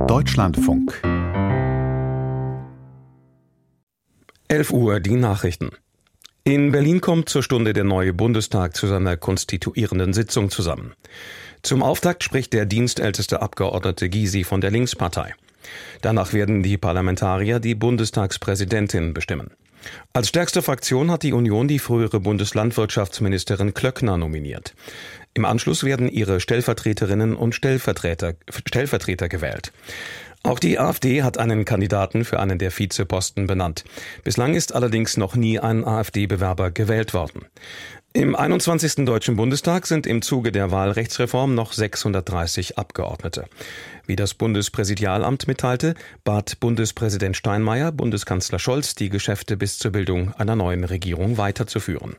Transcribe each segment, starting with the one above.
Deutschlandfunk. 11 Uhr, die Nachrichten. In Berlin kommt zur Stunde der neue Bundestag zu seiner konstituierenden Sitzung zusammen. Zum Auftakt spricht der dienstälteste Abgeordnete Gysi von der Linkspartei. Danach werden die Parlamentarier die Bundestagspräsidentin bestimmen. Als stärkste Fraktion hat die Union die frühere Bundeslandwirtschaftsministerin Klöckner nominiert. Im Anschluss werden ihre Stellvertreterinnen und Stellvertreter gewählt. Auch die AfD hat einen Kandidaten für einen der Vizeposten benannt. Bislang ist allerdings noch nie ein AfD-Bewerber gewählt worden. Im 21. Deutschen Bundestag sind im Zuge der Wahlrechtsreform noch 630 Abgeordnete. Wie das Bundespräsidialamt mitteilte, bat Bundespräsident Steinmeier Bundeskanzler Scholz, die Geschäfte bis zur Bildung einer neuen Regierung weiterzuführen.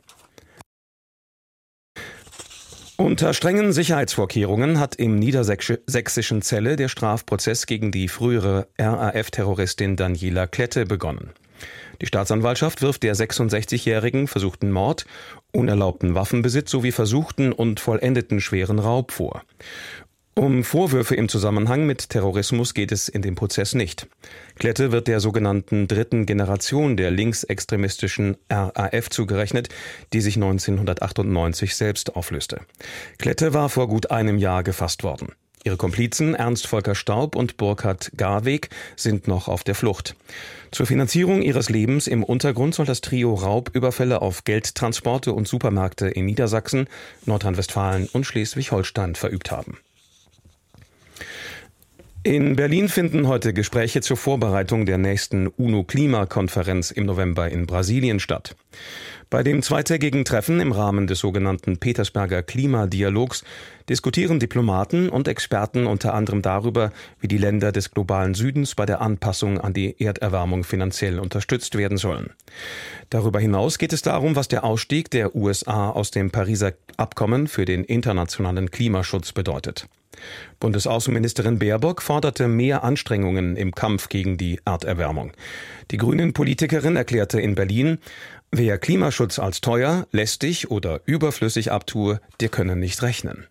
Unter strengen Sicherheitsvorkehrungen hat im niedersächsischen Celle der Strafprozess gegen die frühere RAF-Terroristin Daniela Klette begonnen. Die Staatsanwaltschaft wirft der 66-Jährigen versuchten Mord, unerlaubten Waffenbesitz sowie versuchten und vollendeten schweren Raub vor. Um Vorwürfe im Zusammenhang mit Terrorismus geht es in dem Prozess nicht. Klette wird der sogenannten dritten Generation der linksextremistischen RAF zugerechnet, die sich 1998 selbst auflöste. Klette war vor gut einem Jahr gefasst worden. Ihre Komplizen Ernst Volker Staub und Burkhard Garweg sind noch auf der Flucht. Zur Finanzierung ihres Lebens im Untergrund soll das Trio Raubüberfälle auf Geldtransporte und Supermärkte in Niedersachsen, Nordrhein-Westfalen und Schleswig-Holstein verübt haben. In Berlin finden heute Gespräche zur Vorbereitung der nächsten UNO-Klimakonferenz im November in Brasilien statt. Bei dem zweitägigen Treffen im Rahmen des sogenannten Petersberger Klimadialogs diskutieren Diplomaten und Experten unter anderem darüber, wie die Länder des globalen Südens bei der Anpassung an die Erderwärmung finanziell unterstützt werden sollen. Darüber hinaus geht es darum, was der Ausstieg der USA aus dem Pariser Abkommen für den internationalen Klimaschutz bedeutet. Bundesaußenministerin Baerbock forderte mehr Anstrengungen im Kampf gegen die Erderwärmung. Die Grünen-Politikerin erklärte in Berlin, wer Klimaschutz als teuer, lästig oder überflüssig abtue, der könne nicht rechnen.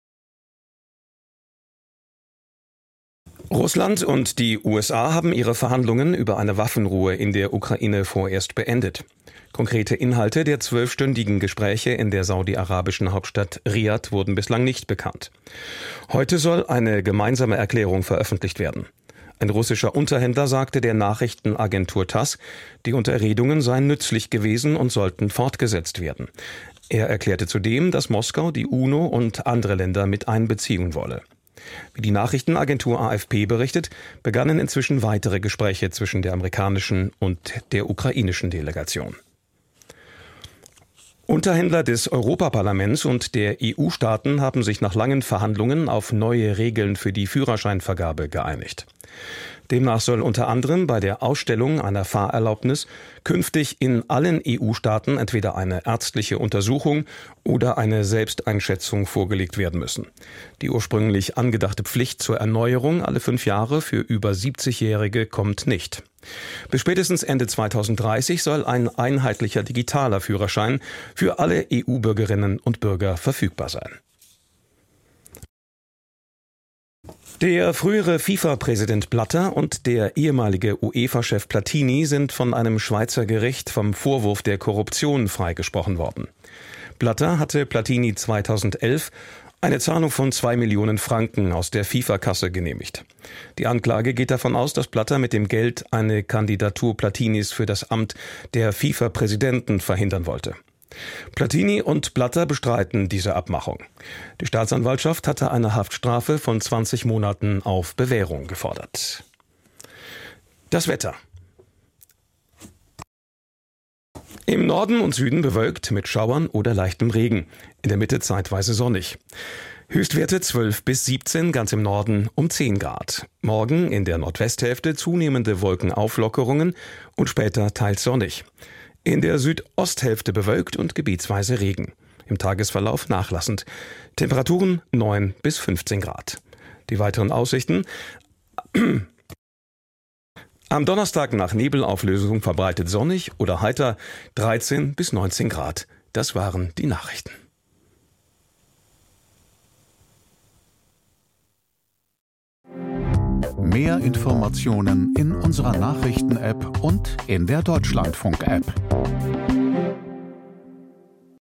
Russland und die USA haben ihre Verhandlungen über eine Waffenruhe in der Ukraine vorerst beendet. Konkrete Inhalte der 12-stündigen Gespräche in der saudi-arabischen Hauptstadt Riad wurden bislang nicht bekannt. Heute soll eine gemeinsame Erklärung veröffentlicht werden. Ein russischer Unterhändler sagte der Nachrichtenagentur TASS, die Unterredungen seien nützlich gewesen und sollten fortgesetzt werden. Er erklärte zudem, dass Moskau die UNO und andere Länder mit einbeziehen wolle. Wie die Nachrichtenagentur AFP berichtet, begannen inzwischen weitere Gespräche zwischen der amerikanischen und der ukrainischen Delegation. Unterhändler des Europaparlaments und der EU-Staaten haben sich nach langen Verhandlungen auf neue Regeln für die Führerscheinvergabe geeinigt. Demnach soll unter anderem bei der Ausstellung einer Fahrerlaubnis künftig in allen EU-Staaten entweder eine ärztliche Untersuchung oder eine Selbsteinschätzung vorgelegt werden müssen. Die ursprünglich angedachte Pflicht zur Erneuerung alle 5 Jahre für über 70-Jährige kommt nicht. Bis spätestens Ende 2030 soll ein einheitlicher digitaler Führerschein für alle EU-Bürgerinnen und Bürger verfügbar sein. Der frühere FIFA-Präsident Blatter und der ehemalige UEFA-Chef Platini sind von einem Schweizer Gericht vom Vorwurf der Korruption freigesprochen worden. Blatter hatte Platini 2011 eine Zahlung von 2 Millionen Franken aus der FIFA-Kasse genehmigt. Die Anklage geht davon aus, dass Blatter mit dem Geld eine Kandidatur Platinis für das Amt der FIFA-Präsidenten verhindern wollte. Platini und Blatter bestreiten diese Abmachung. Die Staatsanwaltschaft hatte eine Haftstrafe von 20 Monaten auf Bewährung gefordert. Das Wetter. Im Norden und Süden bewölkt mit Schauern oder leichtem Regen. In der Mitte zeitweise sonnig. Höchstwerte 12 bis 17, ganz im Norden um 10 Grad. Morgen in der Nordwesthälfte zunehmende Wolkenauflockerungen und später teils sonnig. In der Südosthälfte bewölkt und gebietsweise Regen. Im Tagesverlauf nachlassend. Temperaturen 9 bis 15 Grad. Die weiteren Aussichten. Am Donnerstag nach Nebelauflösung verbreitet sonnig oder heiter 13 bis 19 Grad. Das waren die Nachrichten. Mehr Informationen in unserer Nachrichten-App und in der Deutschlandfunk-App.